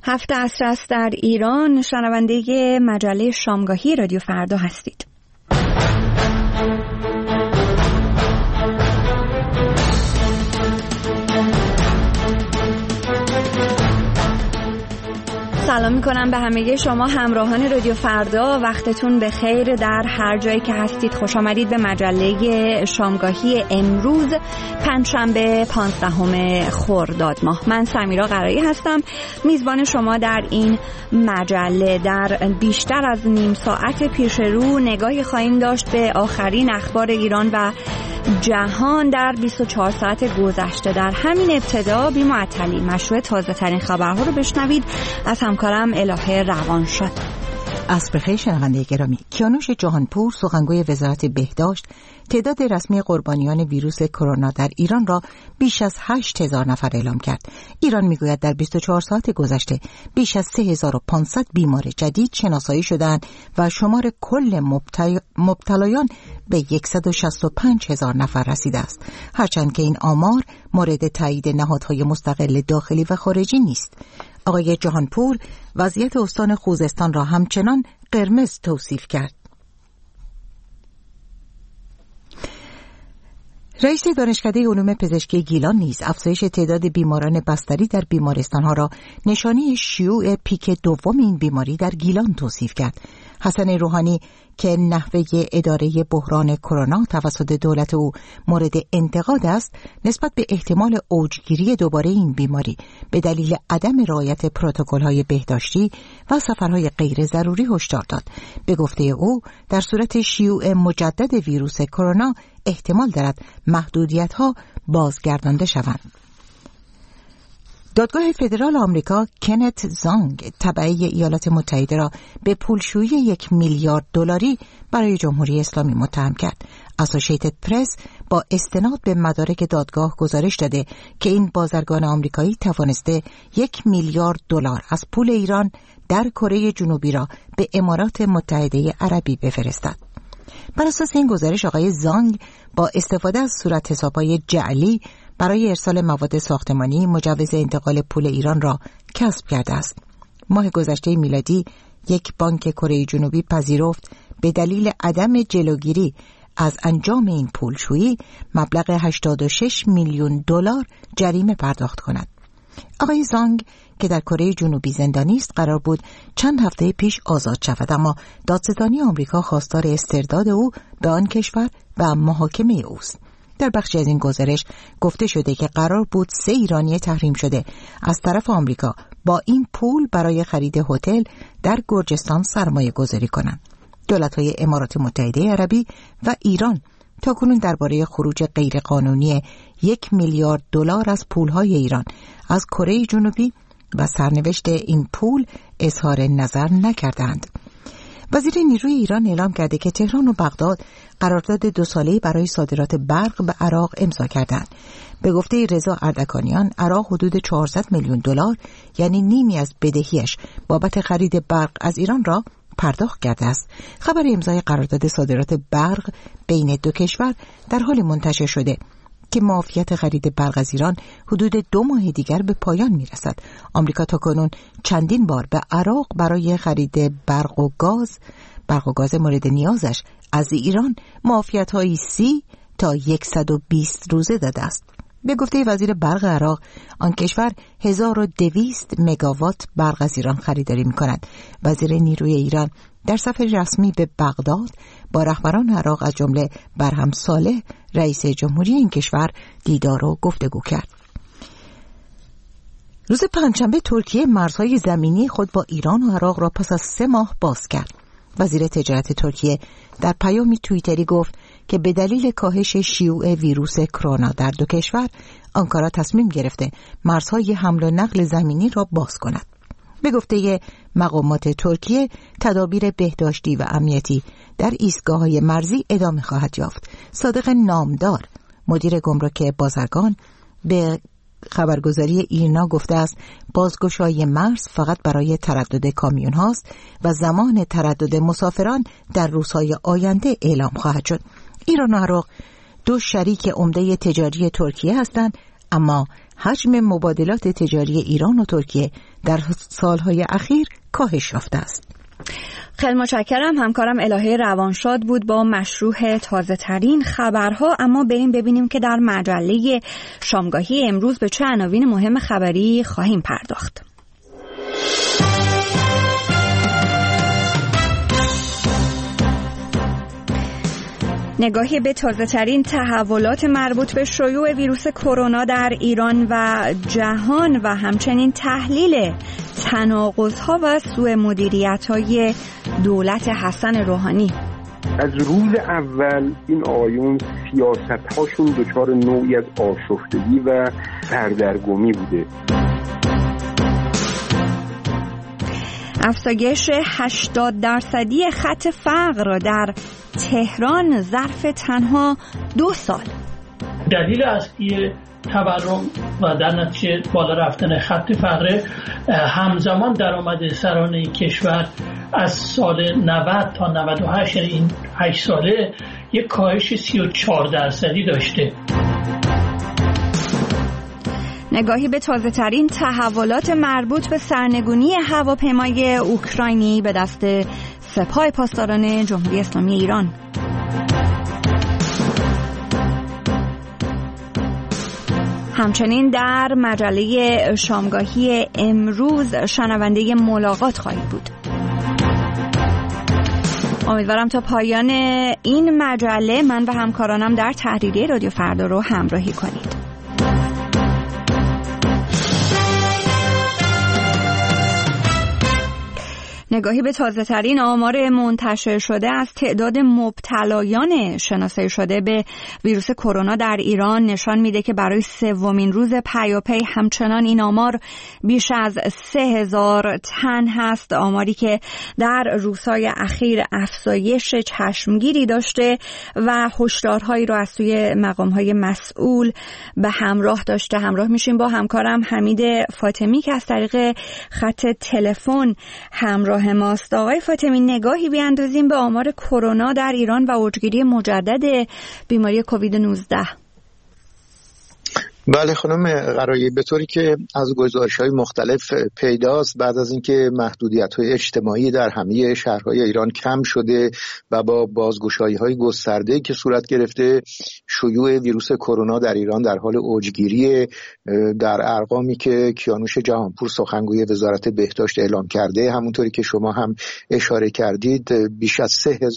7 عصر است در ایران. شنونده مجله شامگاهی رادیو فردا هستید. سلام میکنم به همه شما همراهان رادیو فردا. وقتتون بخیر در هر جایی که هستید. خوش آمدید به مجله شامگاهی امروز پنجشنبه 15 خرداد ماه. من سمیرا قرایی هستم، میزبان شما در این مجله. در بیشتر از نیم ساعت پیش رو نگاهی خواهیم داشت به آخرین اخبار ایران و جهان در 24 ساعت گذشته. در همین ابتدا بی معطلی مشروع تازه ترین خبرها رو بشنوید از همکارم الهه روانشاد. عصر بخیر شنونده گرامی. کیانوش جهانپور، سخنگوی وزارت بهداشت، تعداد رسمی قربانیان ویروس کرونا در ایران را بیش از 8000 نفر اعلام کرد. ایران میگوید در 24 ساعت گذشته بیش از 3500 بیمار جدید شناسایی شدند و شمار کل مبتلایان به 165000 نفر رسیده است. هرچند که این آمار مورد تایید نهادهای مستقل داخلی و خارجی نیست. آقای جهانپور وضعیت استان خوزستان را همچنان قرمز توصیف کرد. رئیس دانشکده علوم پزشکی گیلان نیز افزایش تعداد بیماران بستری در بیمارستانها را نشانه شیوع پیک دوم این بیماری در گیلان توصیف کرد. حسن روحانی که نحوه اداره بحران کرونا توسط دولت او مورد انتقاد است، نسبت به احتمال اوجگیری دوباره این بیماری به دلیل عدم رعایت پروتکل‌های بهداشتی و سفرهای غیر ضروری هشدار داد. به گفته او در صورت شیوع مجدد ویروس کرونا احتمال دارد محدودیت‌ها بازگردانده شوند. دادگاه فدرال آمریکا کنت زانگ تبعه ایالات متحده را به پولشویی 1 میلیارد دلاری برای جمهوری اسلامی متهم کرد. اسوسییتد پرس با استناد به مدارک دادگاه گزارش داده که این بازرگان آمریکایی توانسته 1 میلیارد دلار از پول ایران در کره جنوبی را به امارات متحده عربی بفرستد. بر اساس این گزارش آقای زانگ با استفاده از صورت حساب‌های جعلی برای ارسال مواد ساختمانی مجوز انتقال پول ایران را کسب کرده است. ماه گذشته میلادی یک بانک کره جنوبی پذیرفت به دلیل عدم جلوگیری از انجام این پولشویی مبلغ 86 میلیون دلار جریمه پرداخت کند. آقای زانگ که در کره جنوبی زندانی است قرار بود چند هفته پیش آزاد شود، اما دادستانی آمریکا خواستار استرداد او به آن کشور و محاکمه اوست. در بخشی از این گزارش گفته شده که قرار بود 3 ایرانی تحریم شده از طرف آمریکا با این پول برای خرید هتل در گرجستان سرمایه گذاری کنند. دولت‌های امارات متحده عربی و ایران تاکنون درباره خروج غیرقانونی 1 میلیارد دلار از پول‌های ایران از کره جنوبی و سرنوشت این پول اظهار نظر نکردند. وزیر نیروی ایران اعلام کرده که تهران و بغداد قرارداد 2 ساله‌ای برای صادرات برق به عراق امضا کردند. به گفته رضا اردکانیان، عراق حدود 400 میلیون دلار یعنی نیمی از بدهیش بابت خرید برق از ایران را پرداخت کرده است. خبر امضای قرارداد صادرات برق بین دو کشور در حال منتشر شده که معافیت خرید برق از ایران حدود 2 ماه دیگر به پایان میرسد. آمریکا تاکنون چندین بار به عراق برای خرید برق و گاز مورد نیازش از ایران معافیت‌های 30 تا 120 روزه داده است. به گفته وزیر برق عراق، آن کشور 1200 مگاوات برق از ایران خریداری می‌کند. وزیر نیروی ایران در سفر رسمی به بغداد با رهبران عراق از جمله برهم صالح رئیس جمهوری این کشور دیدار و گفتگو کرد. روز پنجشنبه ترکیه مرزهای زمینی خود با ایران و عراق را پس از 3 ماه باز کرد. وزیر تجارت ترکیه در پیامی توییتری گفت که به دلیل کاهش شیوع ویروس کرونا در دو کشور، آنکارا تصمیم گرفته مرزهای حمل و نقل زمینی را باز کند. به گفته مقامات ترکیه، تدابیر بهداشتی و امنیتی در ایستگاه‌های مرزی ادامه خواهد یافت. صادق نامدار، مدیر گمرک بازرگان، به خبرگزاری ایرنا گفته است بازگشایی مرز فقط برای تردد کامیون هاست و زمان تردد مسافران در روزهای آینده اعلام خواهد شد. ایران و عراق دو شریک عمده تجاری ترکیه هستند، اما حجم مبادلات تجاری ایران و ترکیه در سالهای اخیر کاهش یافته است. خیلی متشکرم. همکارم الهه روانشاد بود با مشروع تازه ترین خبرها. اما بریم ببینیم که در مجله شامگاهی امروز به چه عناوین مهم خبری خواهیم پرداخت. نگاهی به تازه ترین تحولات مربوط به شیوع ویروس کرونا در ایران و جهان و همچنین تحلیل تناقض‌ها و سوء مدیریت‌های دولت حسن روحانی. از روز اول این آقایون سیاست‌هاشون دچار نوعی از آشفتگی و سردرگمی بوده. افزایش 80% خط فقر در تهران ظرف تنها 2 سال. دلیل اصلی تورم و در نتیجه بالا رفتن خط فقر همزمان درآمد سرانه کشور از سال 90 تا 98 این 8 ساله یک کاهش 34% داشته. نگاهی به تازه ترین تحولات مربوط به سرنگونی هواپیمای اوکراینی به دست سپاه پاسداران جمهوری اسلامی ایران. همچنین در مجله شامگاهی امروز شنونده ملاقات خواهید بود. امیدوارم تا پایان این مجله من و همکارانم در تحریریه رادیو فردا رو همراهی کنید. نگاهی به تازه ترین آمار منتشر شده از تعداد مبتلایان شناسایی شده به ویروس کرونا در ایران نشان میده که برای 3مین روز پیاپی همچنان این آمار بیش از 3000 تن هست، آماری که در روزهای اخیر افزایش چشمگیری داشته و هشدارهایی رو از سوی مقام‌های مسئول به همراه داشته. همراه میشیم با همکارم حمید فاطمی که از طریق خط تلفن همراه ماست. آقای فاطمی، نگاهی بیاندازیم به آمار کرونا در ایران و اوجگیری مجدد بیماری کووید 19. بله خانم قرایی، به طوری که از گزارش‌های مختلف پیداست بعد از اینکه محدودیت‌های اجتماعی در همه شهرهای ایران کم شده و با بازگشایی‌های گسترده‌ای که صورت گرفته، شیوع ویروس کرونا در ایران در حال اوجگیری در ارقامی که کیانوش جهانپور سخنگوی وزارت بهداشت اعلام کرده، همونطوری که شما هم اشاره کردید بیش از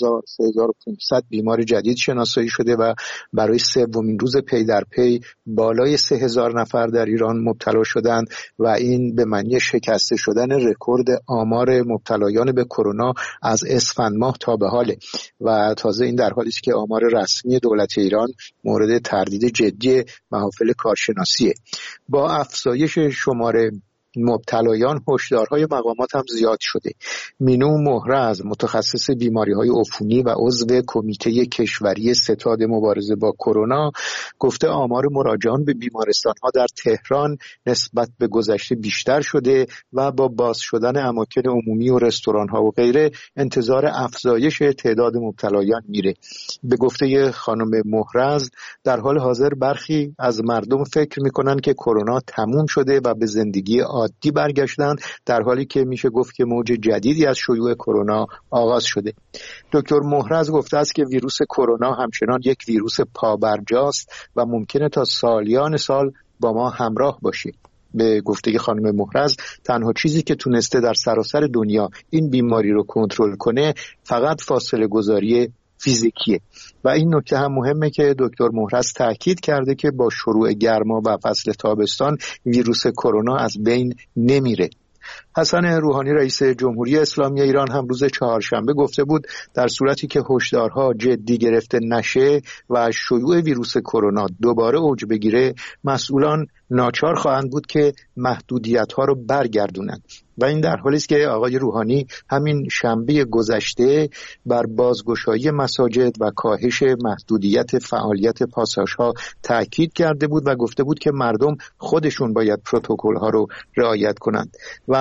3500 بیمار جدید شناسایی شده و برای 3مین روز پی در پی بالای 3000 نفر در ایران مبتلا شدند و این به معنی شکسته شدن رکورد آمار مبتلایان به کرونا از اسفند ماه تا به حاله و تازه این در حالی است که آمار رسمی دولت ایران مورد تردید جدی محافل کارشناسیه. با افزایش شمار مبتلایان هشدارهای مقامات هم زیاد شده. مینو مهرز متخصص بیماری‌های عفونی و عضو کمیته کشوری ستاد مبارزه با کرونا گفته آمار مراجعان به بیمارستان‌ها در تهران نسبت به گذشته بیشتر شده و با باز شدن اماکن عمومی و رستوران‌ها و غیره انتظار افزایش تعداد مبتلایان میره. به گفته خانم مهرز در حال حاضر برخی از مردم فکر می‌کنند که کرونا تموم شده و به زندگی عادی برگشتند، در حالی که میشه گفت که موج جدیدی از شیوع کرونا آغاز شده. دکتر مهرز گفته است که ویروس کرونا همچنان یک ویروس پابرجاست و ممکنه تا سالیان سال با ما همراه باشه. به گفته خانم مهرز تنها چیزی که تونسته در سراسر دنیا این بیماری رو کنترل کنه فقط فاصله گذاری فیزیکیه و این نکته هم مهمه که دکتر مهرز تاکید کرده که با شروع گرما و فصل تابستان ویروس کرونا از بین نمیره. حسن روحانی رئیس جمهوری اسلامی ایران هم روز چهارشنبه گفته بود در صورتی که هشدارها جدی گرفته نشه و شیوع ویروس کرونا دوباره اوج بگیره، مسئولان ناچار خواهند بود که محدودیت‌ها رو برگردونند و این در حالی است که آقای روحانی همین شنبه گذشته بر بازگشایی مساجد و کاهش محدودیت فعالیت پاساژها تاکید کرده بود و گفته بود که مردم خودشون باید پروتکل‌ها رو رعایت کنند و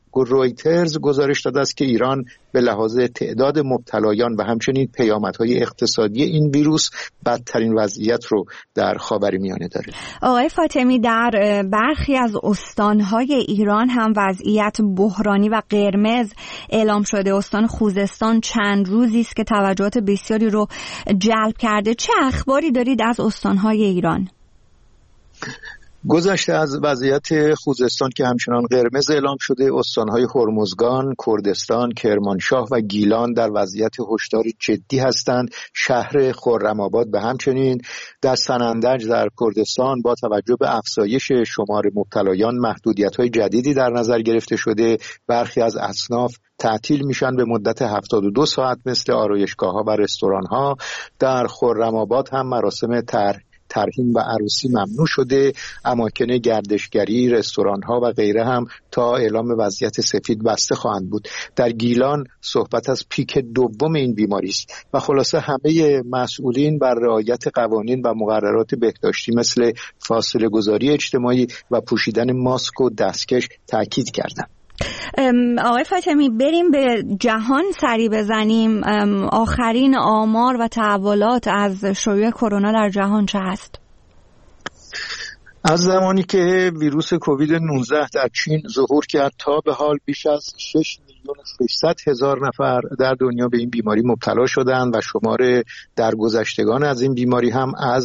رویترز گزارش داده است که ایران به لحاظ تعداد مبتلایان و همچنین پیامدهای اقتصادی این ویروس بدترین وضعیت رو در خاورمیانه داره. آقای فاطمی، در برخی از استانهای ایران هم وضعیت بحرانی و قرمز اعلام شده. استان خوزستان چند روزی است که توجهات بسیاری رو جلب کرده. چه اخباری دارید از استانهای ایران؟ گذشته از وضعیت خوزستان که همچنان قرمز اعلام شده، استانهای هرمزگان، کردستان، کرمانشاه و گیلان در وضعیت هشدار جدی هستند. شهر خرم‌آباد به همچنین. در سنندج در کردستان با توجه به افزایش شمار مبتلایان محدودیت‌های جدیدی در نظر گرفته شده. برخی از اصناف تعطیل میشن به مدت 72 ساعت مثل آرایشگاه‌ها و رستوران‌ها. در خرم‌آباد هم مراسم ترحیم و عروسی ممنوع شده. اماکن گردشگری، رستوران‌ها و غیره هم تا اعلام وضعیت سفید بسته خواهند بود. در گیلان صحبت از پیک دوم این بیماری است و خلاصه همه مسئولین بر رعایت قوانین و مقررات بهداشتی مثل فاصله گذاری اجتماعی و پوشیدن ماسک و دستکش تاکید کردند. آقای فاطمی، بریم به جهان سری بزنیم. آخرین آمار و تحولات از شیوع کرونا در جهان چه هست؟ از زمانی که ویروس کووید 19 در چین ظهور کرد تا به حال بیش از 6,600,000 نفر در دنیا به این بیماری مبتلا شدند و شمار درگذشتگان از این بیماری هم از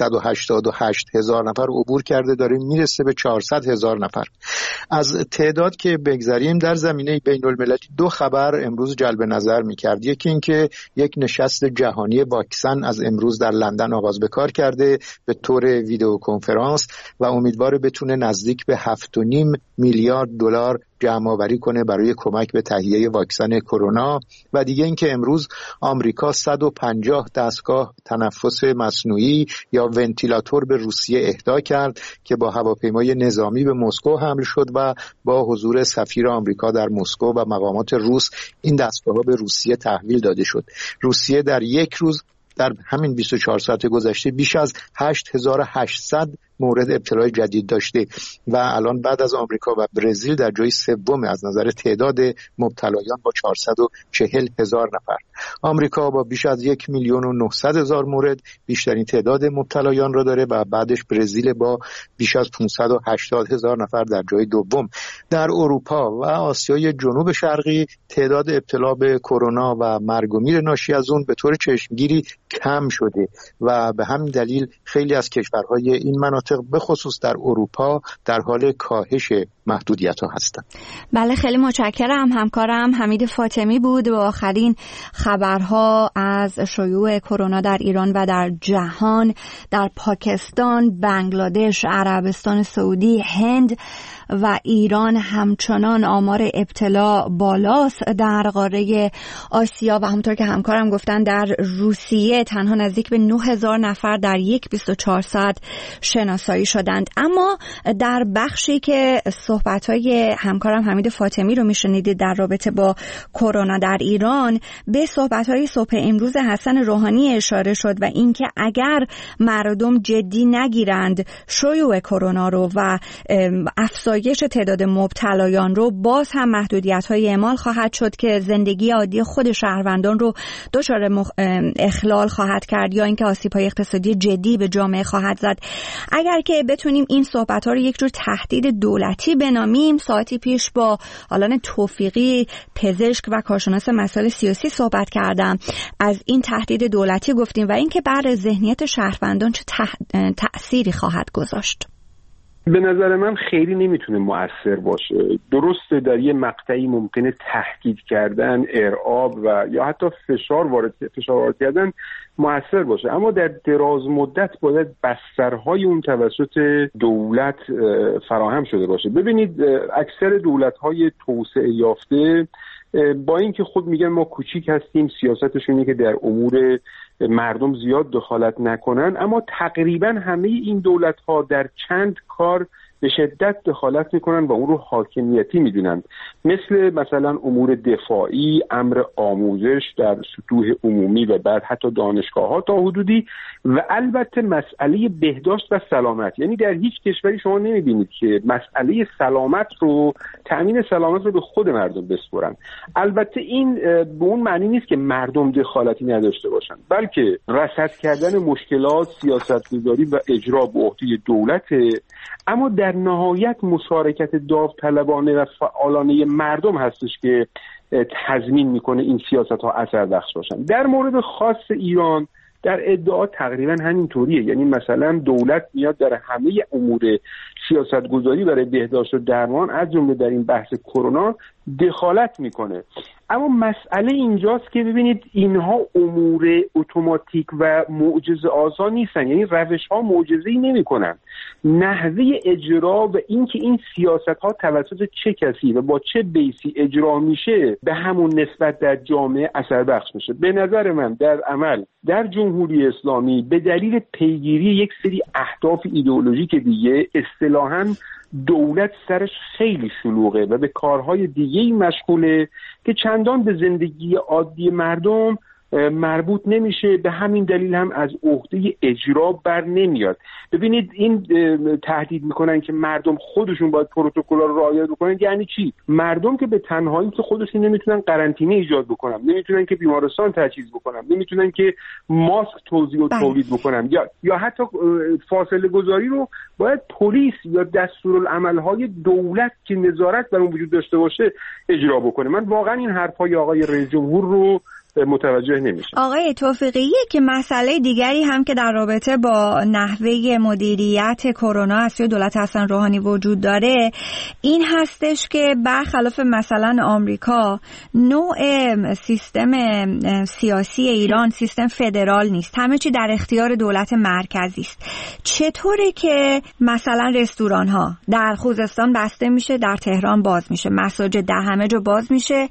388,000 نفر عبور کرده داره میرسه به 400,000 نفر. از تعداد که بگذریم، در زمینه بین المللی دو خبر امروز جلب نظر میکرد. یکی این که یک نشست جهانی واکسن از امروز در لندن آغاز به کار کرده به طور ویدیو کنفرانس و امیدواره بتونه نزدیک به 7.5 میلیارد دلار جمع آوری کنه برای کمک به تهیه واکسن کرونا. و دیگه اینکه امروز آمریکا 150 دستگاه تنفس مصنوعی یا ونتیلاتور به روسیه اهدا کرد که با هواپیمای نظامی به مسکو حمل شد و با حضور سفیر آمریکا در مسکو و مقامات روس این دستگاه‌ها به روسیه تحویل داده شد. روسیه در یک روز در همین 24 ساعت گذشته بیش از 8,800 مورد ابتلای جدید داشته و الان بعد از آمریکا و برزیل در جای سوم از نظر تعداد مبتلایان با 440,000 نفر. آمریکا با بیش از 1,900,000 مورد بیشترین تعداد مبتلایان را داره و بعدش برزیل با بیش از 580,000 نفر در جای دوم. در اروپا و آسیای جنوب شرقی تعداد ابتلا به کرونا و مرگ و میر ناشی از اون به طور چشمگیری کم شده و به همین دلیل خیلی از کشورهای این مناطق به خصوص در اروپا در حال کاهش محدودیت‌ها هستند. بله، خیلی متشکرم. همکارم حمید فاطمی بود با آخرین خبرها از شیوع کرونا در ایران و در جهان. در پاکستان، بنگلادش، عربستان سعودی، هند و ایران همچنان آمار ابتلا بالاست. در قاره آسیا و همونطور که همکارم گفتن در روسیه تنها نزدیک به 9,000 نفر در یک 24 ساعت شناسایی شدند. اما در بخشی که صحبت‌های همکارم حمید فاطمی رو میشنیدید در رابطه با کرونا در ایران، به صحبت‌های صبح امروز حسن روحانی اشاره شد و اینکه اگر مردم جدی نگیرند شیوع کرونا رو و افزایش تعداد مبتلایان رو، باز هم محدودیت‌های اعمال خواهد شد که زندگی عادی خود شهروندان رو دچار اخلال خواهد کرد یا اینکه آسیب‌های اقتصادی جدی به جامعه خواهد زد. اگر که بتونیم این صحبت‌ها رو یک جور تهدید دولتی بنامیم، ساعتی پیش با آلان توفیقی پزشک و کارشناس مسائل سیاسی صحبت کردم. از این تهدید دولتی گفتیم و اینکه بر ذهنیت شهروندان چه تأثیری خواهد گذاشت. به نظر من خیلی نمیتونه مؤثر باشه. درسته در یه مقطعی ممکنه تهدید کردن، ارعاب و یا حتی فشار وارد کردن مؤثر باشه، اما در دراز مدت باید بسترهای اون توسط دولت فراهم شده باشه. ببینید اکثر دولت‌های توسعه یافته با اینکه خود میگن ما کوچیک هستیم، سیاستشون اینه که در امور مردم زیاد دخالت نکنن، اما تقریبا همه این دولت‌ها در چند کار به شدت دخالت میکنن و اون رو حاکمیتی میدونن، مثلا امور دفاعی، امر آموزش در سطوح عمومی و بعد حتی دانشگاه‌ها تا حدودی، و البته مسئله بهداشت و سلامت. یعنی در هیچ کشوری شما نمیبینید که مسئله تأمین سلامت رو به خود مردم بسپرن. البته این به اون معنی نیست که مردم دخالتی نداشته باشن، بلکه رصد کردن مشکلات، سیاستگذاری و اجرا به عهده دولته، اما در نهایت مشارکت داوطلبانه و فعالانه مردم هستش که تضمین میکنه این سیاست‌ها اثربخش باشن. در مورد خاص ایران در ادعا تقریبا همینطوریه، یعنی مثلا دولت میاد در همه امور سیاستگذاری برای بهداشت و درمان از جمله در این بحث کرونا دخالت میکنه. اما مسئله اینجاست که ببینید اینها امور اتوماتیک و معجزه آسا نیستن، یعنی روش ها معجزه‌ای نمیکنن. نحوه اجرا و اینکه این سیاست ها توسط چه کسی و با چه بیسی اجرا میشه به همون نسبت در جامعه اثر بخش میشه. به نظر من در عمل در جمهوری اسلامی به دلیل پیگیری یک سری اهداف ایدئولوژیک دیگه اصطلاحاً دولت سرش خیلی شلوغه و به کارهای دیگه‌ای مشغوله که چندان به زندگی عادی مردم مربوط نمیشه. به همین دلیل هم از عهده اجرا بر نمیاد. ببینید این تهدید میکنن که مردم خودشون باید پروتکل‌ها رو رعایت بکنن. یعنی چی؟ مردم که به تنهایی که خودشون نمیتونن قرنطینه ایجاد بکنن، نمیتونن که بیمارستان تجهیز بکنن، نمیتونن که ماسک توزیع و تولید بکنن یا حتی فاصله گذاری رو باید پلیس یا دستورالعمل‌های دولت که نظارت بر اون وجود داشته باشه اجرا بکنه. من واقعا این حرفای آقای رئیس جمهور رو متوجه نمیشه. آقای توفیقی، که مسئله دیگری هم که در رابطه با نحوه مدیریت کرونا از سوی دولت حسن روحانی وجود داره این هستش که برخلاف مثلا آمریکا نوع سیستم سیاسی ایران سیستم فدرال نیست، همه چی در اختیار دولت مرکزی است. چطوره که مثلا رستوران ها در خوزستان بسته میشه، در تهران باز میشه، مساجد در همه جا باز میشه،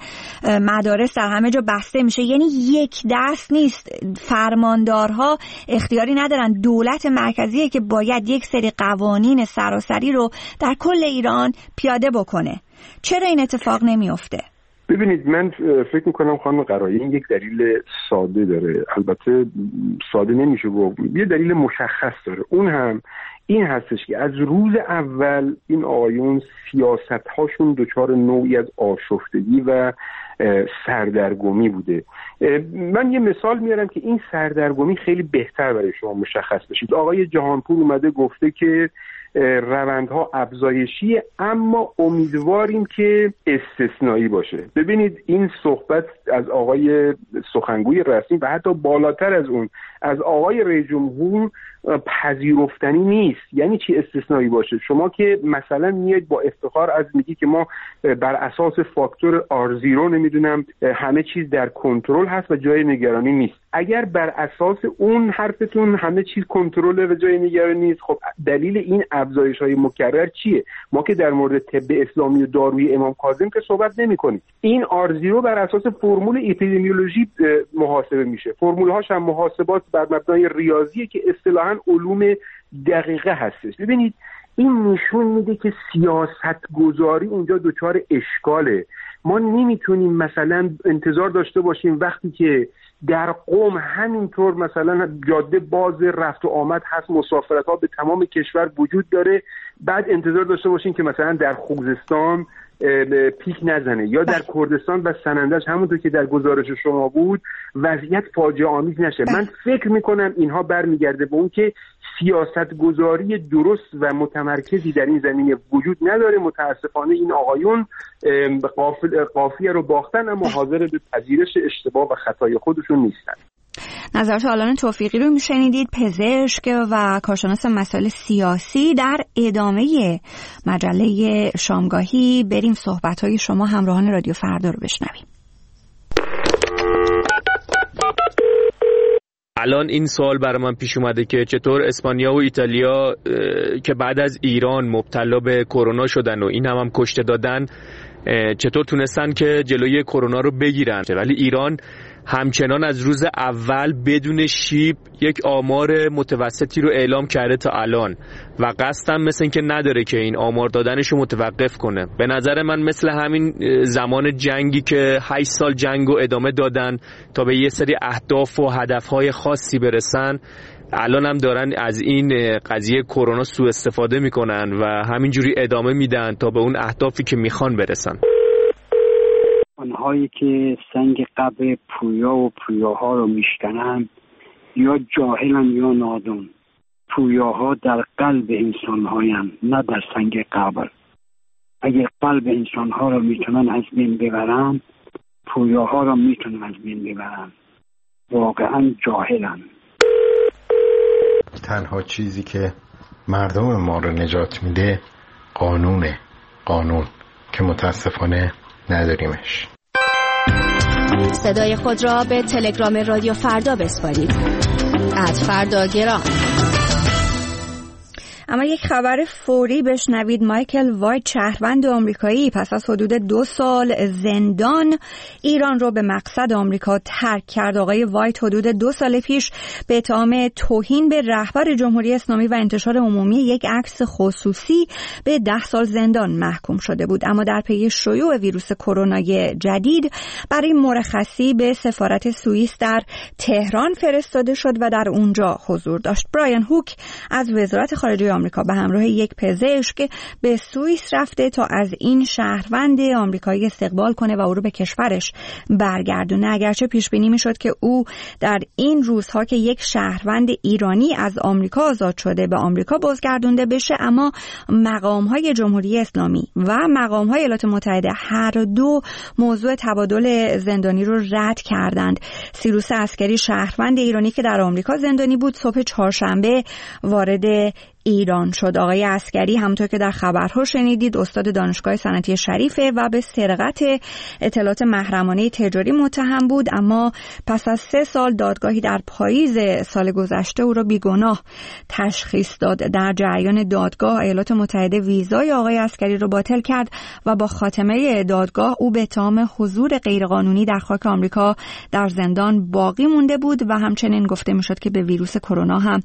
مدارس در همه جا بسته میشه؟ یعنی یک دست نیست، فرماندارها اختیاری ندارن، دولت مرکزیه که باید یک سری قوانین سراسری رو در کل ایران پیاده بکنه. چرا این اتفاق نمیفته؟ ببینید من فکر میکنم خانم قرایی این یک دلیل ساده داره، البته ساده نمیشه گفت، یه دلیل مشخص داره. اون هم این هستش که از روز اول این آقایون سیاست هاشون دچار نوعی از آشفتگی و سردرگمی بوده. من یه مثال میارم که این سردرگمی خیلی بهتر برای شما مشخص بشید. آقای جهانپور اومده گفته که روندها افزایشیه اما امیدواریم که استثنایی باشه. ببینید این صحبت از آقای سخنگوی رسمی و حتی بالاتر از اون از آقای رئیس جمهور پذیرفتنی نیست. یعنی چی استثنایی باشه؟ شما که مثلا میاد با افتخار از میگی که ما بر اساس فاکتور R0 نمیدونم همه چیز در کنترل هست و جای نگرانی نیست. اگر بر اساس اون حرفتون همه چیز کنترله و جای نگرانی نیست، خب دلیل این افزایش‌های مکرر چیه؟ ما که در مورد طب اسلامی و داروی امام کاظم که صحبت نمی‌کنیم. این R0 بر اساس فرمول اپیدمیولوژی محاسبه میشه. فرمول‌هاش هم محاسبات بر مبنای ریاضیه که اصطلاحاً علوم دقیقه هستش. ببینید این نشون میده که سیاست گذاری اونجا دچار اشکاله. ما نمیتونیم مثلا انتظار داشته باشیم وقتی که در قم همینطور مثلا جاده باز رفت و آمد هست، مسافرت ها به تمام کشور وجود داره، بعد انتظار داشته باشیم که مثلا در خوزستان پیک نزنه یا در کردستان و سنندج همونطور که در گزارش شما بود وضعیت فاجعه آمیز نشه. من فکر میکنم اینها برمیگرده به اون که سیاست گذاری درست و متمرکزی در این زمینه وجود نداره. متاسفانه این آقایون قافیه رو باختن اما حاضر به پذیرش اشتباه و خطای خودشون نیستن. نظرات آلان توفیقی رو میشنیدید، پزشک و کارشناس مسائل سیاسی. در ادامه مجله شامگاهی بریم صحبت‌های شما همراهان رادیو فردا رو بشنویم. الان این سوال برای من پیش اومده که چطور اسپانیا و ایتالیا که بعد از ایران مبتلا به کرونا شدن و این هم کشته دادن چطور تونستن که جلوی کرونا رو بگیرن، ولی ایران همچنان از روز اول بدون شیب یک آمار متوسطی رو اعلام کرده تا الان و قصدم مثل این که نداره که این آمار دادنش رو متوقف کنه. به نظر من مثل همین زمان جنگی که 8 سال جنگ رو ادامه دادن تا به یه سری اهداف و هدفهای خاصی برسن، الان هم دارن از این قضیه کرونا سوء استفاده میکنن و همینجوری ادامه میدن تا به اون اهدافی که میخوان برسن. آنهایی که سنگ قبر پویا و پویاها رو میشکنن یا جاهلن یا نادان. پویاها در قلب انسانهاین، نه در سنگ قبر. اگر قلب انسانها رو میتونن از بین ببرن، پویاها رو میتونن از بین ببرن. واقعا جاهلن. تنها چیزی که مردم ما رو نجات میده قانونه، قانون که متاسفانه نداریمش. صدای خود را به تلگرام رادیو فردا بسپارید. @فرداگرام. اما یک خبر فوری بشنوید. مایکل وایت، شهروند آمریکایی، پس از حدود 2 سال زندان ایران رو به مقصد آمریکا ترک کرد. آقای وایت حدود 2 سال پیش به اتهام توهین به رهبر جمهوری اسلامی و انتشار عمومی یک عکس خصوصی به 10 سال زندان محکوم شده بود، اما در پی شیوع ویروس کرونای جدید برای مرخصی به سفارت سوئیس در تهران فرستاده شد و در اونجا حضور داشت. برایان هوک از وزارت خارجه آمریکا به همراه یک پزشک به سوئیس رفته تا از این شهروند آمریکایی استقبال کنه و او رو به کشورش برگردونه. اگرچه پیش بینی میشد که او در این روزها که یک شهروند ایرانی از آمریکا آزاد شده به آمریکا بازگردونده بشه، اما مقام‌های جمهوری اسلامی و مقام‌های ایالات متحده هر دو موضوع تبادل زندانی رو رد کردند. سیروس عسکری، شهروند ایرانی که در آمریکا زندانی بود، صبح چهارشنبه وارد ایران شد. آقای عسکری همونطور که در خبرها شنیدید استاد دانشگاه صنعتی شریفه و به سرقت اطلاعات محرمانه تجاری متهم بود، اما پس از 3 سال دادگاهی در پاییز سال گذشته او را بیگناه تشخیص داد. در جریان دادگاه ایالات متحده ویزای آقای عسکری را باطل کرد و با خاتمه دادگاه او به اتهام حضور غیرقانونی در خاک آمریکا در زندان باقی مونده بود و همچنین گفته میشد که به ویروس کرونا هم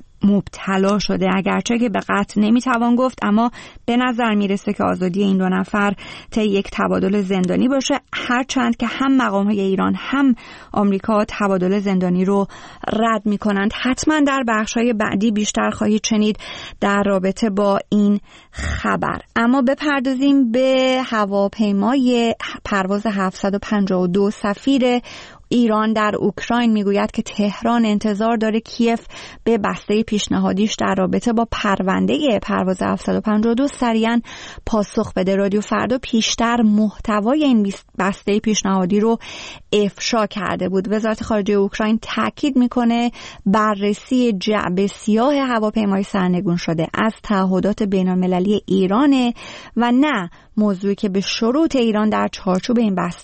مبتلا شده. اگرچه که به قطع نمیتوان گفت، اما به نظر میرسه که آزادی این 2 نفر طی یک تبادل زندانی باشه، هرچند که هم مقام‌های ایران هم آمریکا تبادل زندانی رو رد میکنند. حتما در بخش‌های بعدی بیشتر خواهید شنید در رابطه با این خبر. اما بپردازیم به هواپیمای پرواز 752. سفیر ایران در اوکراین میگوید که تهران انتظار داره کیف به بسته پیشنهادیش در رابطه با پرونده پرواز 752 سریعاً پاسخ بده. رادیو فردا پیشتر محتوای این بسته پیشنهادی رو افشا کرده بود. وزارت خارجه اوکراین تاکید میکنه بررسی جعبه سیاه هواپیمای سرنگون شده از تعهدات بین‌المللی ایرانه و نه موضوعی که به شروط ایران در چارچوب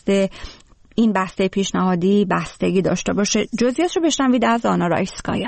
این بسته پیشنهادی بستگی داشته باشه. جزئیات رو بشنوید از آنا رایسکایا.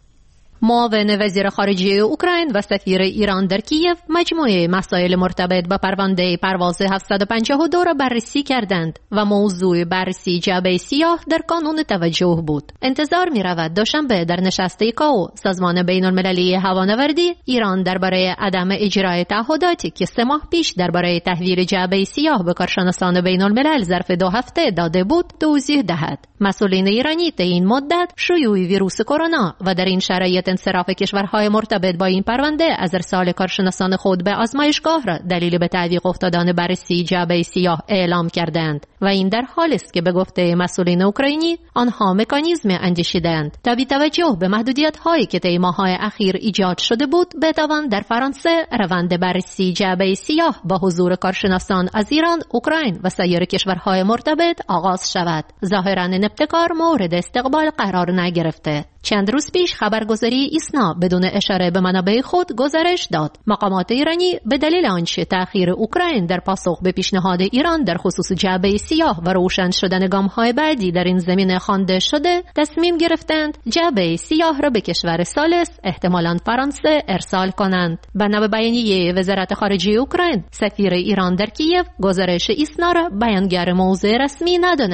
معاون وزیر خارجه اوکراین و سفیر ایران در کیف مجموعه مسائل مرتبط با پرونده پرواز 752 را بررسی کردند و موضوع بررسی جعبه سیاه در کانون توجه بود. انتظار می رود دوشنبه در نشست ایکائو، سازمان بین المللی هوانوردی، ایران درباره عدم اجرای تعهداتی که 3 ماه پیش درباره تحویل جعبه سیاه به کارشناسان بین الملل ظرف 2 هفته داده بود توضیح دهد. مسئولین ایرانی طی این مدت شیوع ویروس کرونا و در این شرایط انصراف کشورهای مرتبط با این پرونده از ارسال کارشناسان خود به آزمایشگاه را دلیل به تعویق افتادن بررسی جعبه سیاه اعلام کردند و این در حالی است که به گفته مسئولین اوکراینی آنها مکانیزم اندیشیدند تا بی توجه به محدودیت‌هایی که طی ماه‌های اخیر ایجاد شده بود بتوان در فرانسه روند بررسی جعبه سیاه با حضور کارشناسان از ایران، اوکراین و سایر کشورهای مرتبط آغاز شود. ظاهراً این ابتکار مورد استقبال قرار نگرفته. چند روز پیش خبرگزاری ایسنا بدون اشاره به منابع خود گزارش داد مقامات ایرانی به دلیل آنچه تأخیر اوکراین در پاسخ به پیشنهاد ایران در خصوص جعبه سیاه و روشن شدن گام‌های بعدی در این زمینه خوانده شده تصمیم گرفتند جعبه سیاه را به کشور ثالث احتمالاً فرانسه ارسال کنند. بنا به بیانیه وزارت خارجه اوکراین، سفیر ایران در کیف گزارش ایسنا را بیانگر موضوع رسمی ندانست،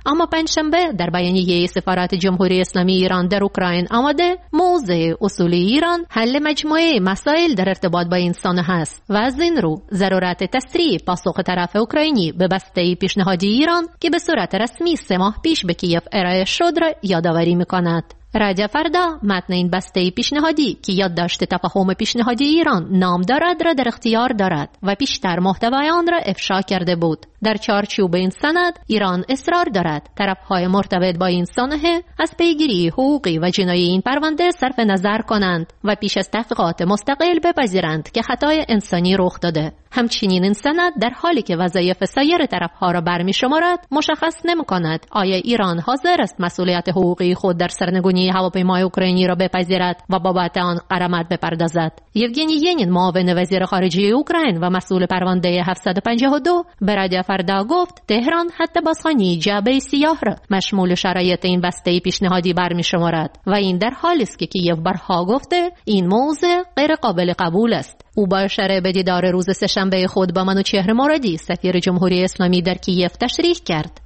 اما پنجشنبه در بیانیه سفارت جمهوری اسلامی ایران در اوکراین آمده موضع اصولی ایران حل مجموعه مسائل در ارتباط با این سانحه هست و از این رو ضرورت تسریع پاسخ طرف اوکراینی به بسته پیشنهادی ایران که به صورت رسمی 3 ماه پیش به کیف ارائه شد را یادآوری می‌کند. رادیو فردا متن این بسته پیشنهادی که یادداشت تفاهم پیشنهادی ایران نام دارد را در اختیار دارد و پیشتر محتوای آن را افشا کرده بود. در چارچوب این سند ایران اصرار دارد طرف‌های مرتبط با این سانحه از پیگیری حقوقی و جنایی این پرونده صرف نظر کنند و پیش از تحقیقات مستقل بپذیرند که خطای انسانی رخ داده. همچنین این سند در حالی که وظایف سایر طرف‌ها را برمی‌شمارد مشخص نمی‌کند آیا ایران حاضر است مسئولیت حقوقی خود در سرنگونی هواپیمای اوکراینی را بپذیرد و بابت آن غرامت بپردازد. یوگنی ینین معاون وزیر خارجه اوکراین و مسئول پرونده 752 به رادیو فردا گفت تهران حتی بازخوانی جعبه سیاه را مشمول شرایط این بسته پیشنهادی برمی‌شمارد و این در حالی است که کیف بارها گفته این موضوع غیر قابل قبول است. او با اشاره به دیدار روز سه‌شنبه خود با منوچهر موردی سفیر جمهوری اسلامی در کیف تشریح کرد.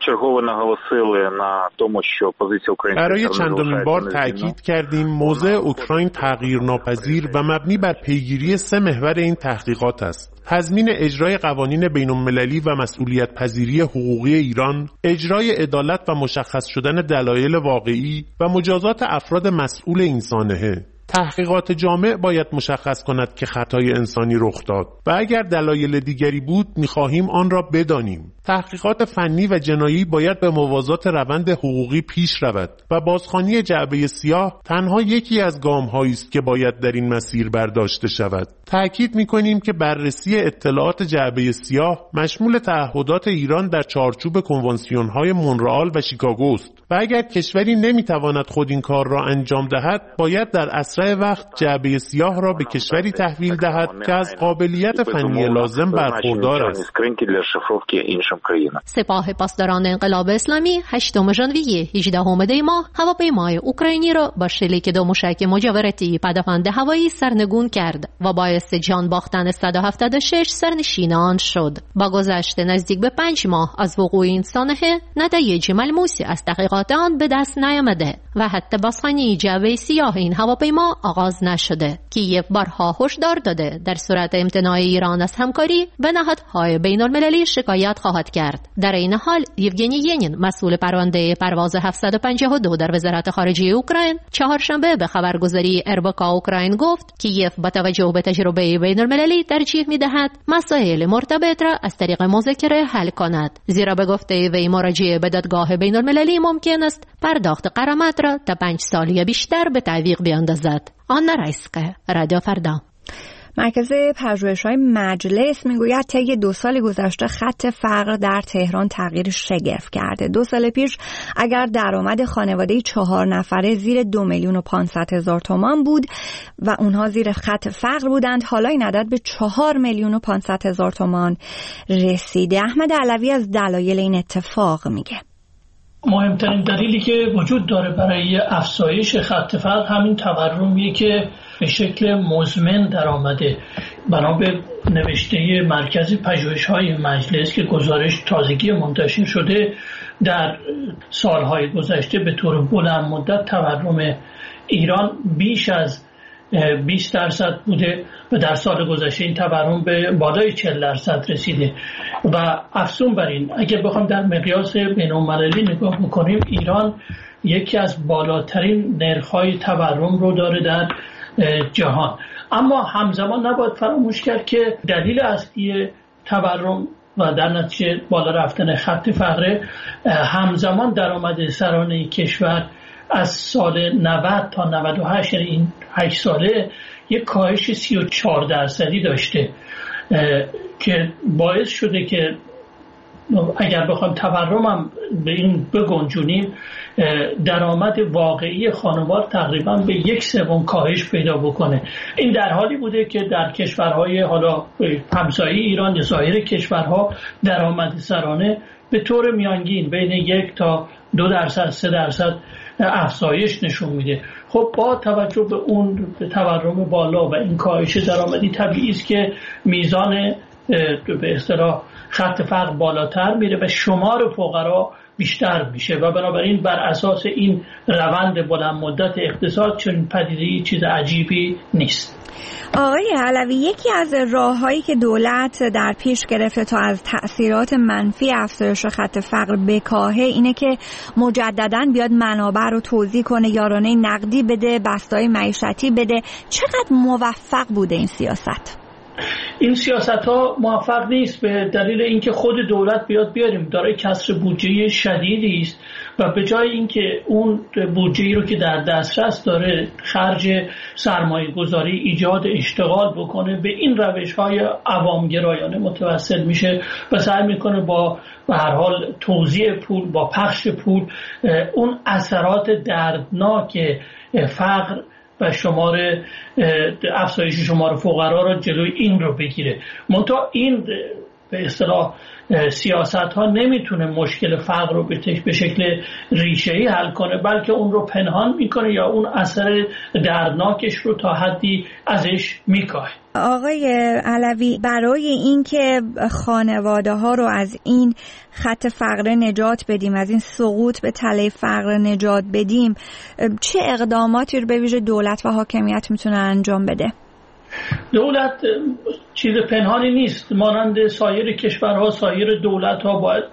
برای چندمین بار تأکید کردیم موضع اوکراین تغییرناپذیر و مبنی بر پیگیری 3 محور این تحقیقات است: تضمین اجرای قوانین بین‌المللی و مسئولیت پذیری حقوقی ایران، اجرای عدالت و مشخص شدن دلایل واقعی و مجازات افراد مسئول این سانحه. تحقیقات جامع باید مشخص کند که خطای انسانی رخ داد و اگر دلایل دیگری بود می‌خواهیم آن را بدانیم. تحقیقات فنی و جنایی باید به موازات روند حقوقی پیش رود و بازخوانی جعبه سیاه تنها یکی از گام‌هایی است که باید در این مسیر برداشته شود. تأکید می‌کنیم که بررسی اطلاعات جعبه سیاه مشمول تعهدات ایران در چارچوب کنوانسیون‌های مونرئال و شیکاگو است و اگر کشوری نمی‌تواند خود این کار را انجام دهد باید در اسرع وقت جعبه سیاه را به کشوری تحویل دهد که از قابلیت فنی لازم برخوردار است. سپاه پاسداران انقلاب اسلامی 8 ژانویه 18 دی ماه هواپیمای اوکراینی را با شلیک 2 موشک مجاورتی پدافند هوایی سرنگون کرد و باعث جان باختن 176 سرنشین آن شد. با گذشت نزدیک به 5 ماه از وقوع این سانحه نتایج ملموسی از تحقیقات آن به دست نیامده و حتی بازخوانی جعبه سیاه این هواپیما آغاز نشده. کیف بارها هشدار داده در صورت امتناع ایران از همکاری به نهادهای بین‌المللی شکایت خواهد کرد. در این حال یوگنی ینین مسئول پرونده پرواز 752 در وزارت خارجه اوکراین چهارشنبه به خبرگزاری اربکا اوکراین گفت کیف با توجه به تجربه بین‌المللی ترجیح می‌دهد مسائل مرتبط را از طریق مذاکره حل کند، زیرا به گفته وی مراجعه به دادگاه بین‌المللی ممکن است پرداخت غرامت را تا 5 سال یا بیشتر به تعویق بیاندازد. آنا رایسکه، رادیو فردا. مرکز پژوهش‌های مجلس میگوید طی 2 سال گذشته خط فقر در تهران تغییر شگرف کرده. 2 سال پیش اگر درآمد خانواده 4 نفره زیر 2,500,000 تومان بود و اونها زیر خط فقر بودند، حالا این عدد به 4,500,000 تومان رسیده. احمد علوی از دلایل این اتفاق میگه. مهمترین دلیلی که وجود داره برای افزایش خط فقر همین تورمیه که به شکل مزمن در آمده. بنا به نوشته مرکز پژوهش‌های مجلس که گزارش تازگی منتشر شده، در سالهای گذشته به طور بلند مدت تورم ایران بیش از 20% بوده و در سال گذشته این تورم به بالای 40% رسیده. و افزون بر این اگر بخوام در مقیاس بین‌المللی نگاه بکنیم، ایران یکی از بالاترین نرخ‌های تورم رو داره در جهان. اما همزمان نباید فراموش کرد که دلیل اصلی تورم و در نتیجه بالا رفتن خط فقر همزمان درآمد سرانه کشور از سال 90 تا 98 یعنی این 8 ساله یک کاهش 34% داشته که باعث شده که اگر بخوایم تورم هم به این بگنجونیم، درآمد واقعی خانوار تقریبا به 1/3 کاهش پیدا بکنه. این در حالی بوده که در کشورهای حالا همسایه ایران یا سایر کشورها درآمد سرانه به طور میانگین بین 1 تا 2% 3% افزایش نشون میده. خب با توجه به اون تورم بالا و این کاهش درآمدی طبیعی است که میزان به اصطلاح خط فقر بالاتر میره و شمار فقرا بیشتر میشه و بنابراین بر اساس این روند بلند مدت اقتصاد چون پدیده چیز عجیبی نیست. آقای علوی، یکی از راه‌هایی که دولت در پیش گرفته تا از تأثیرات منفی افزایش خط فقر بکاهه اینه که مجدداً بیاد منابع رو توزیع کنه، یارانه نقدی بده، بستای معیشتی بده. چقدر موفق بوده این سیاست؟ این سیاست‌ها موفق نیست به دلیل اینکه خود دولت بیاریم دارای کسر بودجه شدیدی است و به جای اینکه اون بودجه‌ای رو که در دسترس داره خرج سرمایه‌گذاری، ایجاد اشتغال بکنه، به این روش‌های عوامگرایانه متوسل میشه و سعی میکنه با به هر حال توزیع پول، با پخش پول، اون اثرات دردناک فقر و افزایش شمار فقرا را جلوی این رو بگیره. منتها این به اصطلاح سیاست ها نمیتونه مشکل فقر رو به شکل ریشه‌ای حل کنه، بلکه اون رو پنهان میکنه یا اون اثر دردناکش رو تا حدی ازش میکاهه. آقای علوی، برای اینکه خانواده ها رو از این خط فقر نجات بدیم، از این سقوط به تله فقر نجات بدیم، چه اقداماتی رو به ویژه دولت و حاکمیت میتونه انجام بده؟ دولت چیز پنهانی نیست، مانند سایر کشورها، سایر دولت‌ها باید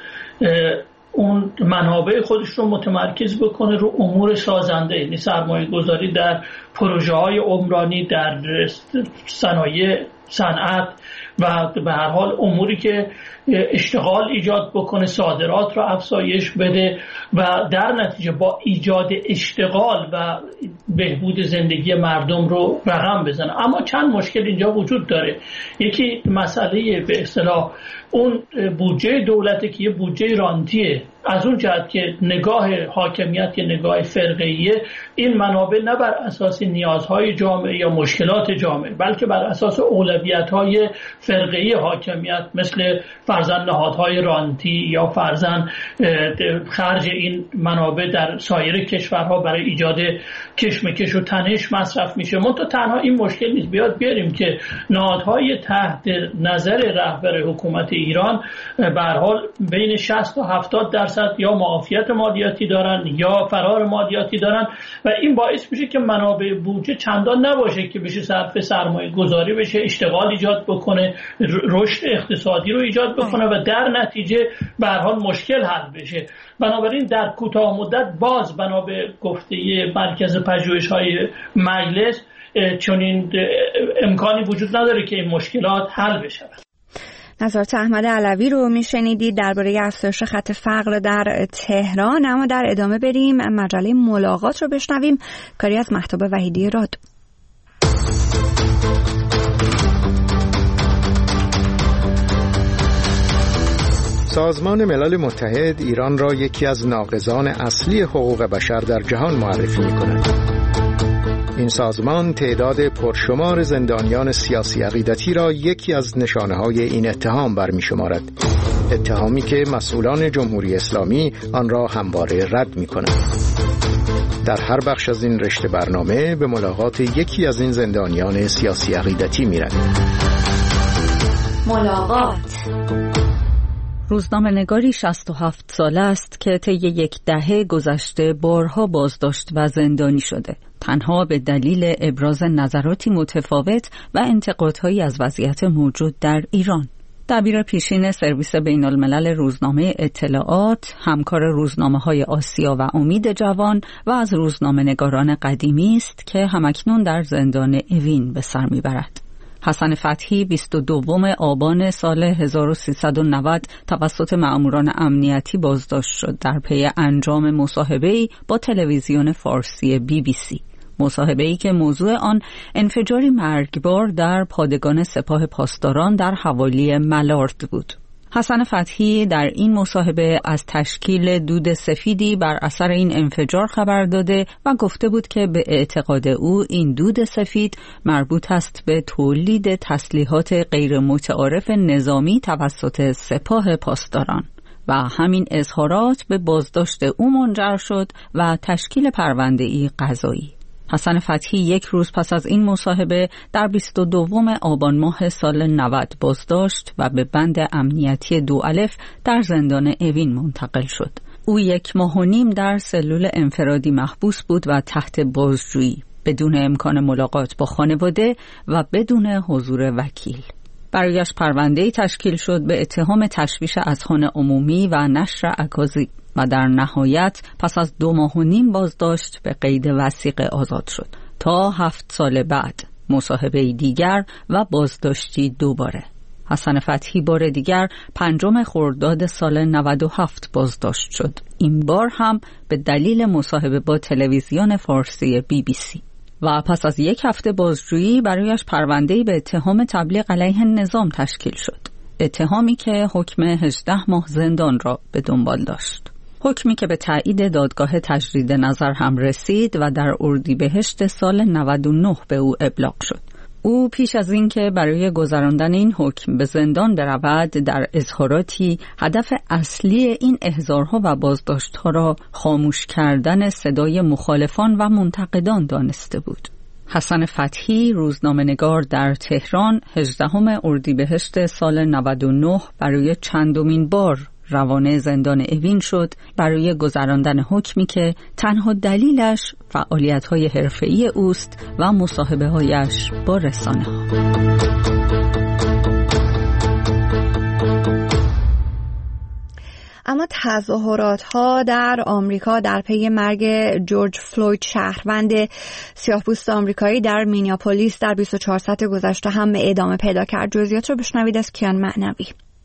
اون منابع خودش رو متمرکز بکنه رو امور سازنده، یعنی سرمایه گذاری در پروژه های عمرانی، در صنایع، صنعت و به هر حال اموری که اشتغال ایجاد بکنه، صادرات رو افزایش بده و در نتیجه با ایجاد اشتغال و بهبود زندگی مردم رو رقم بزنه. اما چند مشکل اینجا وجود داره. یکی مسئله به اصطلاح اون بودجه دولته که یه بودجه رانتیه، از اون جهت که نگاه حاکمیت که نگاه فرقه‌ایه، این منابع نه بر اساس نیازهای جامعه یا مشکلات جامعه بلکه بر اساس اولویت‌های فرقه‌ای حاکمیت، مثل فرضاً نهادهای رانتی یا فرضاً خرج این منابع در سایر کشورها برای ایجاد کشمکش و تنش مصرف میشه. منتها تنها این مشکل نیست، بیاریم که نهادهای تحت نظر رهبر حکومت ایران به هر حال بین 60 تا 70% یا معافیت مالیاتی دارن یا فرار مالیاتی دارن و این باعث میشه که منابع بودجه چندان نباشه که بشه صرف سرمایه گذاری بشه، اشتغال ایجاد بکنه، رشد اقتصادی رو ایجاد بکنه و در نتیجه به هر حال مشکل حل بشه. بنابراین در کوتاه مدت باز بنا به گفته مرکز پژوهش‌های مجلس چنین امکانی وجود نداره که این مشکلات حل بشه. نظرات احمد علوی رو میشنیدید درباره افزایش خط فقر در تهران. اما در ادامه بریم مجله ملاقات رو بشنویم، کاری از مهتاب وحیدی راد. سازمان ملل متحد ایران را یکی از ناقضان اصلی حقوق بشر در جهان معرفی می‌کند. این سازمان تعداد پرشمار زندانیان سیاسی عقیدتی را یکی از نشانه‌های این اتهام برمی‌شمارد. اتهامی که مسئولان جمهوری اسلامی آن را همواره رد می‌کنند. در هر بخش از این رشته برنامه به ملاقات یکی از این زندانیان سیاسی عقیدتی می‌رویم. ملاقات. روزنامه‌نگاری 67 ساله است که طی یک دهه گذشته بارها بازداشت و زندانی شده، تنها به دلیل ابراز نظراتی متفاوت و انتقادهایی از وضعیت موجود در ایران. دبیر پیشین سرویس بین الملل روزنامه اطلاعات، همکار روزنامه‌های آسیا و امید جوان و از روزنامه‌نگاران قدیمی است که همکنون در زندان اوین به سر میبرد. حسن فتحی 22 آبان سال 1390 توسط مأموران امنیتی بازداشت شد در پی انجام مصاحبه‌ای با تلویزیون فارسی BBC. مصاحبه‌ای که موضوع آن انفجاری مرگبار در پادگان سپاه پاسداران در حوالی ملارد بود. حسن فتحی در این مصاحبه از تشکیل دود سفیدی بر اثر این انفجار خبر داده و گفته بود که به اعتقاد او این دود سفید مربوط است به تولید تسلیحات غیر متعارف نظامی توسط سپاه پاسداران و همین اظهارات به بازداشت او منجر شد و تشکیل پرونده‌ای قضایی. حسن فتحی یک روز پس از این مصاحبه در 22 آبان ماه سال 90 بازداشت و به بند امنیتی 2 الف در زندان اوین منتقل شد. او 1 ماه و نیم در سلول انفرادی محبوس بود و تحت بازجویی، بدون امکان ملاقات با خانواده و بدون حضور وکیل. برایش پرونده‌ای تشکیل شد به اتهام تشویش اذهان عمومی و نشر اکاذیب و در نهایت پس از 2 ماه و نیم بازداشت به قید وثیقه آزاد شد تا 7 سال بعد مصاحبه دیگر و بازداشتی دوباره. حسن فتحی بار دیگر 5 خرداد سال 97 بازداشت شد، این بار هم به دلیل مصاحبه با تلویزیون فارسی BBC. و پس از 1 هفته بازجویی برایش پرونده‌ای به اتهام تبلیغ علیه نظام تشکیل شد، اتهامی که حکم 18 ماه زندان را به دنبال داشت، حکمی که به تایید دادگاه تجدید نظر هم رسید و در اردیبهشت سال 99 به او ابلاغ شد. او پیش از اینکه برای گذراندن این حکم به زندان برود در اظهاراتی هدف اصلی این احضارها و بازداشتها را خاموش کردن صدای مخالفان و منتقدان دانسته بود. حسن فتحی روزنامه‌نگار در تهران 18 اردیبهشت سال 99 برای چندمین بار روانه زندان اوین شد برای گذراندن حکمی که تنها دلیلش فعالیت‌های حرفه‌ای اوست و مصاحبه‌هایش با رسانه‌ها. اما تظاهرات‌ها در آمریکا در پی مرگ جورج فلوید شهروند سیاه‌پوست آمریکایی در مینیاپولیس در 24 ساعت گذشته هم ادامه پیدا کرد. جزئیات رو بشنوید از کیان معنوی.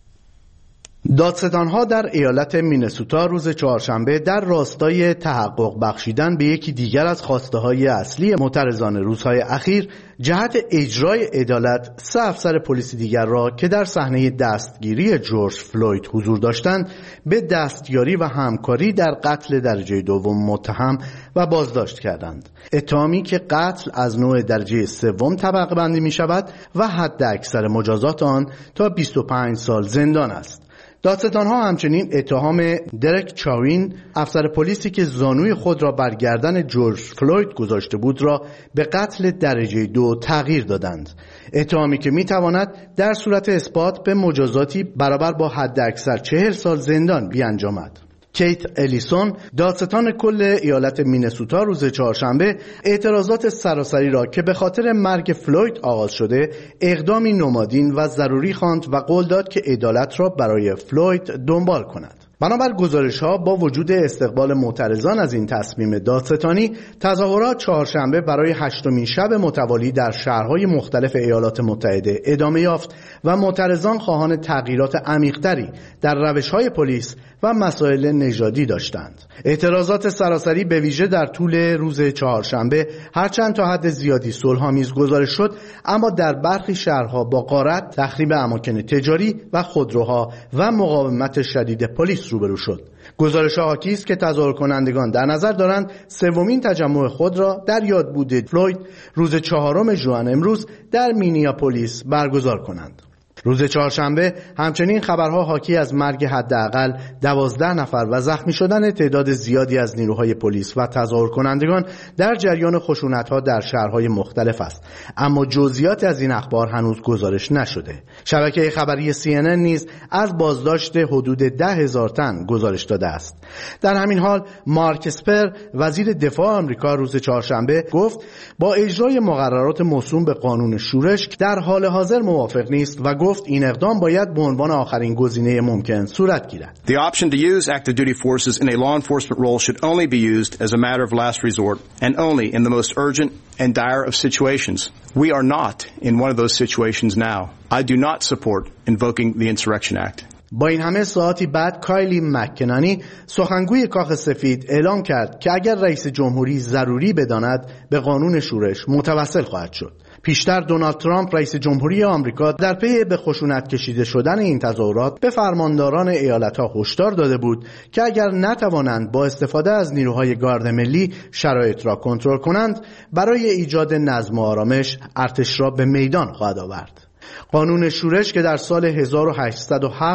دادستان‌ها در ایالت مینسوتا روز چهارشنبه در راستای تحقق بخشیدن به یکی دیگر از خواسته‌های اصلی معترضان روزهای اخیر جهت اجرای عدالت 3 افسر پلیس دیگر را که در صحنه دستگیری جورج فلوید حضور داشتند به دستیاری و همکاری در قتل درجه دوم متهم و بازداشت کردند. اتهامی که قتل از نوع درجه سوم طبقه بندی می شود و حد اکثر مجازات آن تا 25 سال زندان است. دادستان‌ها همچنین اتهام درک چاوین افسر پلیسی که زانوی خود را بر گردن جورج فلوید گذاشته بود را به قتل درجه 2 تغییر دادند، اتهامی که میتواند در صورت اثبات به مجازاتی برابر با حد اکثر 40 سال زندان بیانجامد. کیت الیسون دادستان کل ایالت مینسوتا روز چهارشنبه اعتراضات سراسری را که به خاطر مرگ فلوید آغاز شده اقدامی نمادین و ضروری خواند و قول داد که عدالت را برای فلوید دنبال کند. بنابر گزارش‌ها با وجود استقبال معترضان از این تصمیم دادستانی، تظاهرات چهارشنبه برای 8مین شب متوالی در شهرهای مختلف ایالات متحده ادامه یافت و معترضان خواهان تغییرات عمیق‌تری در روش‌های پلیس و مسائل نژادی داشتند. اعتراضات سراسری به ویژه در طول روز چهارشنبه هرچند تا حد زیادی صلح‌آمیز گزارش شد، اما در برخی شهرها با غارت، تخریب اماکن تجاری و خودروها و مقاومت شدید پلیس روبرو شد. گزارش حاکی است که تظاهر کنندگان در نظر دارند 3مین تجمع خود را در یادبود فلوید روز 4 ژوئن امروز در مینیاپولیس برگزار کنند. روز چهارشنبه همچنین خبرها حاکی از مرگ حداقل 12 نفر و زخمی شدن تعداد زیادی از نیروهای پلیس و تظاهر کنندگان در جریان خشونت‌ها در شهرهای مختلف است، اما جزئیات از این اخبار هنوز گزارش نشده. شبکه خبری CNN نیز از بازداشت حدود 10,000 تن گزارش داده است. در همین حال مارک اسپر وزیر دفاع آمریکا روز چهارشنبه گفت با اجرای مقررات موسوم به قانون شورش در حال حاضر موافق نیست و گفت این اقدام باید به عنوان آخرین گزینه ممکن صورت گیرد. The option to use active duty forces in a law enforcement role should only be used as a matter of last resort and only in the most urgent and dire of situations. We are not in one of those situations now. I do not support invoking the Insurrection Act. با این همه ساعتی بعد کایلی مککنانی سخنگوی کاخ سفید اعلام کرد که اگر رئیس جمهوری ضروری بداند به قانون شورش متوسل خواهد شد. پیشتر دونالد ترامپ رئیس جمهوری آمریکا در پی به خشونت کشیده شدن این تظاهرات به فرمانداران ایالت‌ها هشدار داده بود که اگر نتوانند با استفاده از نیروهای گارد ملی شرایط را کنترل کنند، برای ایجاد نظم و آرامش ارتش را به میدان خواهد آورد. قانون شورش که در سال 1807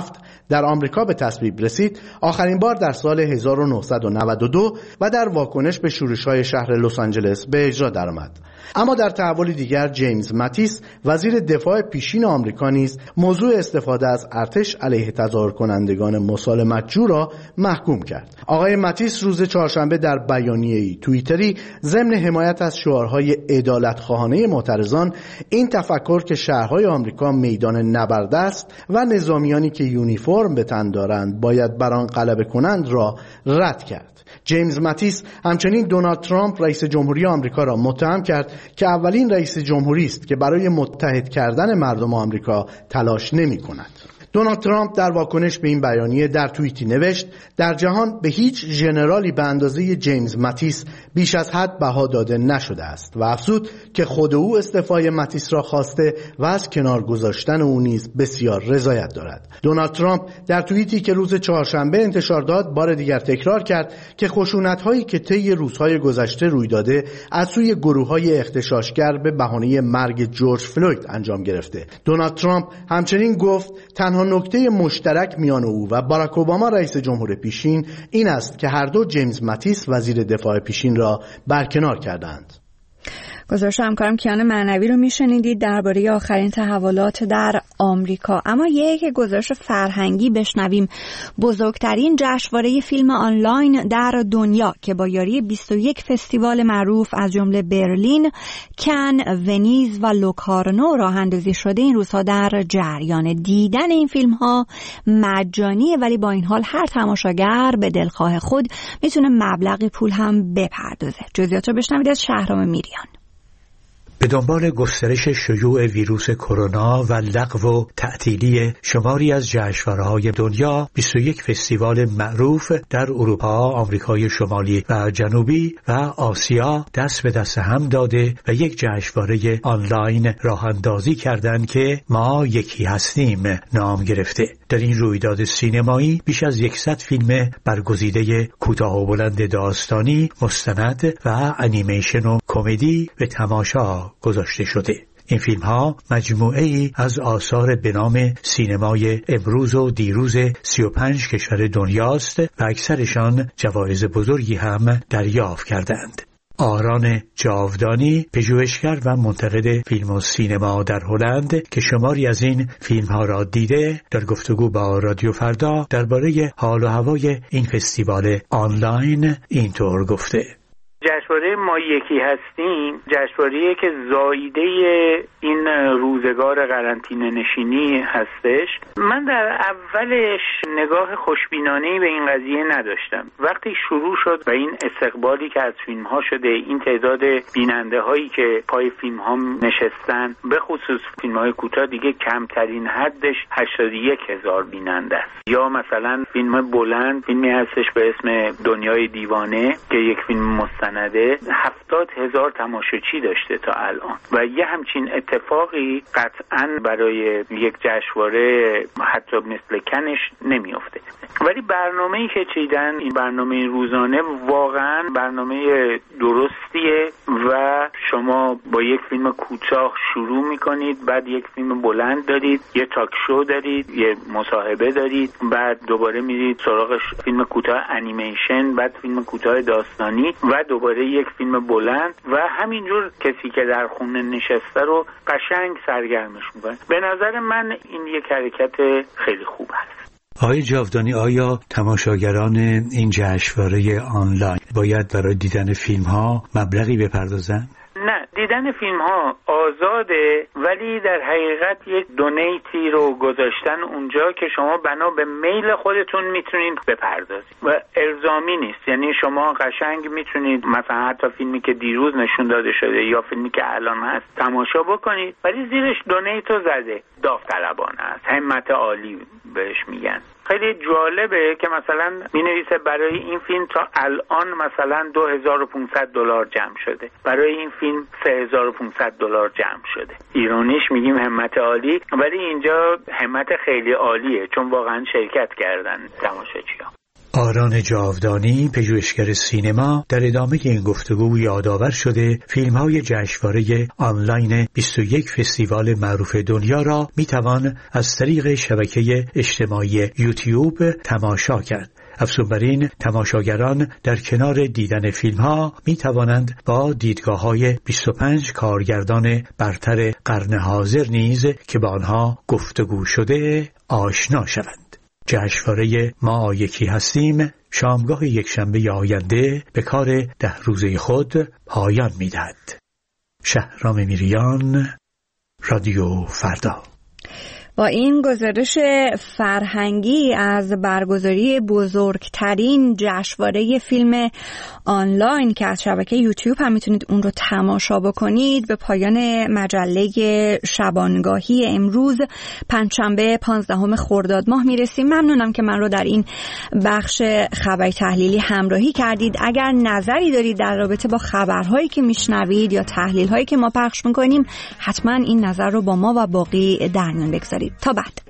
در آمریکا به تصویب رسید آخرین بار در سال 1992 و در واکنش به شورش‌های شهر لس آنجلس به اجرا درآمد. اما در تحول دیگر جیمز ماتیس وزیر دفاع پیشین آمریکا نیز موضوع استفاده از ارتش علیه تظاهر کنندگان مسالمت‌جو را محکوم کرد. آقای ماتیس روز چهارشنبه در بیانیه‌ای توییتری ضمن حمایت از شعارهای عدالت‌خواهانه معترضان این تفکر که شهرهای آمریکا میدان نبرد است و نظامیانی که یونیفرم به تن دارند باید بر آن غلبه کنند را رد کرد. جیمز ماتیس همچنین دونالد ترامپ رئیس جمهوری آمریکا را متهم کرد که اولین رئیس جمهوری است که برای متحد کردن مردم آمریکا تلاش نمی‌کند. دونالد ترامپ در واکنش به این بیانیه در توییتی نوشت: در جهان به هیچ ژنرالی به اندازه جیمز ماتیس بیش از حد بها داده نشده است و افزود که خود او استعفای ماتیس را خواسته و از کنار گذاشتن او نیز بسیار رضایت دارد. دونالد ترامپ در توییتی که روز چهارشنبه انتشار داد بار دیگر تکرار کرد که خشونت‌هایی که طی روزهای گذشته روی داده از سوی گروه‌های اغتشاشگر به بهانه مرگ جورج فلوید انجام گرفته. دونالد ترامپ همچنین گفت تنها نکته مشترک میان او و باراک اوباما رئیس جمهور پیشین این است که هر دو جیمز ماتیس وزیر دفاع پیشین را برکنار کردند. گزارش همکارم کیان معنوی رو میشنیدید درباره آخرین تحولات در آمریکا. اما یک گزارش فرهنگی بشنویم. بزرگترین جشنواره فیلم آنلاین در دنیا که با یاری 21 فستیوال معروف از جمله برلین، کن، ونیز و لوکارنو راه اندازی شده این روزها در جریان. دیدن این فیلم ها مجانیه، ولی با این حال هر تماشاگر به دلخواه خود میتونه مبلغی پول هم بپردازه. جزئیات رو بشنوید از شهرام میریان. به دنبال گسترش شیوع ویروس کرونا و لغو و تعطیلی شماری از جشنواره‌های دنیا، 21 فستیوال معروف در اروپا، آمریکای شمالی و جنوبی و آسیا دست به دست هم داده و یک جشنواره آنلاین راه اندازی کردند که ما یکی هستیم نام گرفته. در این رویداد سینمایی بیش از 100 فیلم برگزیده کوتاه و بلند داستانی، مستند و انیمیشن و کمدی به تماشا گذاشته شده. این فیلم ها مجموعه ای از آثار به نام سینمای امروز و دیروز 35 کشور دنیاست و اکثرشان جوایز بزرگی هم دریافت کردند. آران جاودانی، پژوهشگر و منتقد فیلم و سینما در هلند که شماری از این فیلم ها را دیده، در گفتگو با رادیو فردا درباره حال و هوای این فستیوال آنلاین اینطور گفته: جشنواره ما یکی هستیم جشنواره‌ایه که زایده این روزگار قرنطینه نشینی هستش. من در اولش نگاه خوشبینانه‌ای به این قضیه نداشتم. وقتی شروع شد و این استقبالی که از فیلم‌ها شده، این تعداد بیننده‌هایی که پای فیلم‌ها نشستن، به خصوص فیلم‌های کوتاه دیگه کمترین حدش 81,000 بیننده است. یا مثلا فیلم بلند، فیلمی هستش به اسم دنیای دیوانه که یک فیلم 70,000 تماشاچی داشته تا الان و یه همچین اتفاقی قطعاً برای یک جشنواره حتی مثل کنش نمیافته. ولی برنامه‌ای که چیدن، این برنامه روزانه واقعاً برنامه درستیه و شما با یک فیلم کوتاه شروع میکنید، بعد یک فیلم بلند دارید، یه تاک شو دارید، یه مصاحبه دارید، بعد دوباره میرید سراغ فیلم کوتاه انیمیشن، بعد فیلم کوتاه داستانی و دوباره یک فیلم بلند و همینجور کسی که در خونه نشسته رو قشنگ سرگرمش میکنه. به نظر من این یک حرکت خیلی خوب هست. آقای جاودانی، آیا تماشاگران این جشنواره آنلاین باید برای دیدن فیلم ها مبلغی بپردازن؟ نه، دیدن فیلم ها آزاده، ولی در حقیقت یک دونیتی رو گذاشتن اونجا که شما بنا به میل خودتون میتونید بپردازید و الزامی نیست. یعنی شما قشنگ میتونید مثلا حتی فیلمی که دیروز نشون داده شده یا فیلمی که الان هست تماشا بکنید، ولی زیرش دونیتو زده، داوطلبانه است، همت عالی بهش میگن. خیلی جالبه که مثلا مینویسه برای این فیلم تا الان مثلا $2,500 جمع شده، برای این فیلم $3,500 جمع شده. ایرانیش میگیم همت عالی، ولی اینجا همت خیلی عالیه چون واقعا شرکت کردن تماشاچی‌ها. آران جاودانی، پژوهشگر سینما، در ادامه این گفتگو یادآور شده فیلم‌های جشنواره آنلاین 21 فستیوال معروف دنیا را می‌توان از طریق شبکه اجتماعی یوتیوب تماشا کرد. افزون بر این، تماشاگران در کنار دیدن فیلم‌ها می‌توانند با دیدگاه‌های 25 کارگردان برتر قرن حاضر نیز که با آنها گفتگو شده آشنا شوند. جشنواره ما یکی هستیم شامگاه یکشنبه آینده به کار 10 روزه خود پایان می‌دهد. شهرام میریان، رادیو فردا. با این گزارش فرهنگی از برگزاری بزرگترین جشنواره فیلم آنلاین که از شبکه یوتیوب هم میتونید اون رو تماشا بکنید، به پایان مجله شبانگاهی امروز پنجشنبه 15 خرداد ماه میرسیم. ممنونم که من رو در این بخش خبری تحلیلی همراهی کردید. اگر نظری دارید در رابطه با خبرهایی که میشنوید یا تحلیل‌هایی که ما پخش میکنیم، حتما این نظر رو با ما و باقی در میون بگذارید. تا بعد.